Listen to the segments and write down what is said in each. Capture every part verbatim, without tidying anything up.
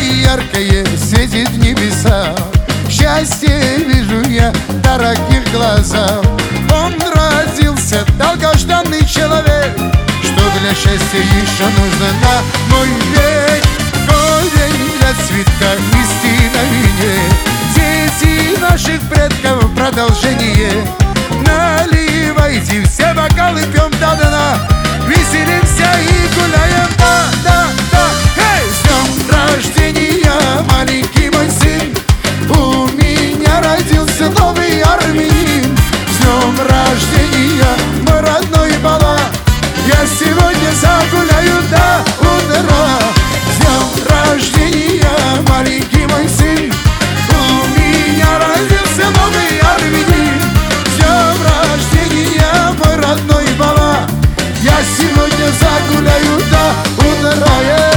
яркое светит в небеса. Счастье вижу я в дорогих глазах. Он родился, долгожданный человек, что для счастья еще нужно на мой век. Корень для цветка истина вине, дети наших предков продолжение. Наливайте все бокалы, пьем до дна, веселимся и гуляем, да, да, да. Эй, с днем рождения, маленький мой сын, у меня родился новый армянин. С днем рождения, мой родной Бала, я сегодня загуляю до утра. С днем рождения, маленький мой сын, у меня родился новый армянин. С днем рождения, мой родной Бала, я сегодня загуляю до утра.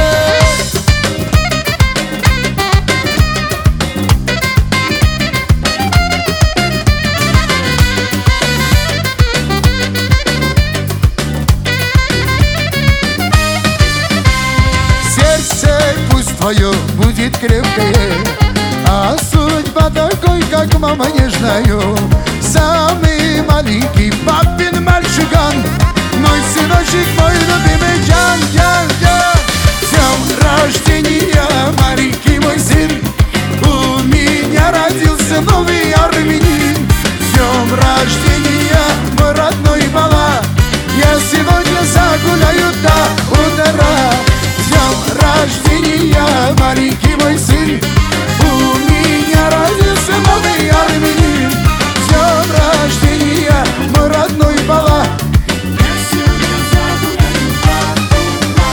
Твое будет крепкое, а судьба такой, как мама, не знаю. Самый маленький папин мальчуган, мой сыночек, мой любимый Джан, Джан, Джан. С днем рождения, маленький мой сын, у меня родился новый армянин. С днем рождения, мой родной Бала, я сегодня загуляю до утра. С днем рождения, маленький мой сын, у меня родился новый армянин. С днем рождения, мой родной Бала, я сегодня загуляю до утра.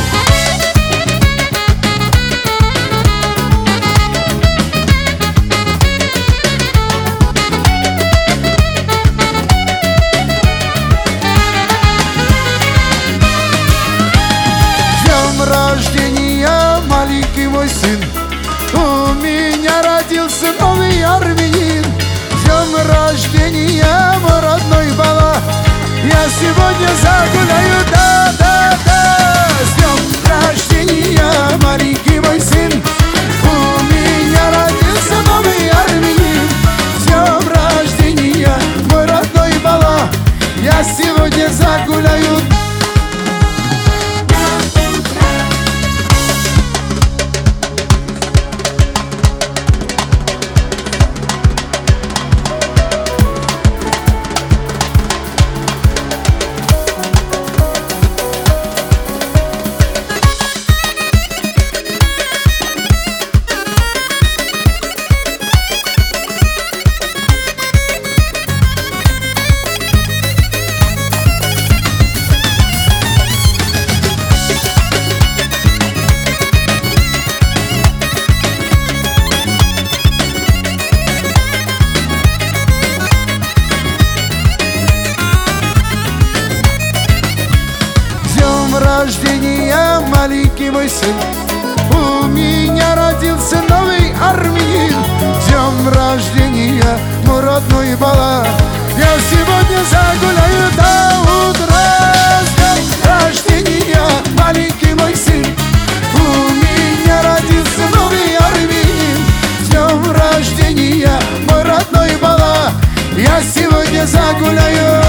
С днем рождения, маленький мой сын, у меня родился новый армянин. С днем рождения, мой родной Бала, я сегодня загуляю, да, да, да. С днем рождения, маленький мой сын, у меня родился новый армянин. С днем рождения, мой родной Бала, я сегодня загуляю. Рождения, маленький мой сын, у меня родился новый армянин. С днем рождения, мой родной Бала, я сегодня загуляю до утра. С днем рождения, маленький мой сын, у меня родился новый армянин. С днем рождения, мой родной Бала, я сегодня загуляю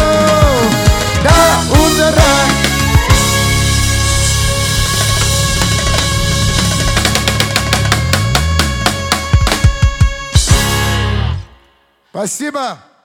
до утра. Спасибо.